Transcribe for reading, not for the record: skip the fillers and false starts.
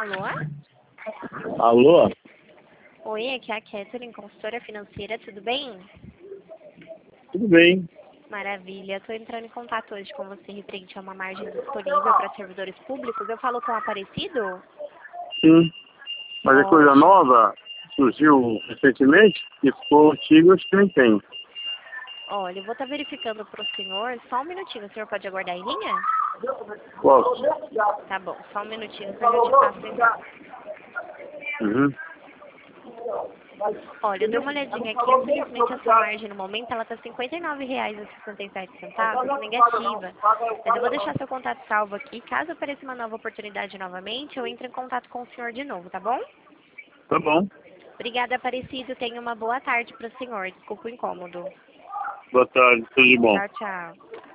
Alô? Alô? Oi, aqui é a Catherine, consultora financeira, tudo bem? Tudo bem? Maravilha, estou entrando em contato hoje com você referente a uma margem disponível para servidores públicos. Eu falo com o Aparecido? Sim. Mas é coisa Ótimo. nova? Surgiu recentemente? Se for antigo, acho que nem tem. Olha, eu vou estar verificando para o senhor, só um minutinho, o senhor pode aguardar em linha? Posso? Tá bom, só um minutinho que eu já te passo então. Uhum. Olha, eu dei uma olhadinha aqui, infelizmente a sua margem no momento ela está R$ 59,67, negativa. Mas eu vou deixar seu contato salvo aqui, caso apareça uma nova oportunidade novamente, eu entro em contato com o senhor de novo, tá bom? Tá bom. Obrigada, Aparecido, tenha uma boa tarde para o senhor, desculpa o incômodo. Boa tarde, tudo de bom. Tchau, tchau.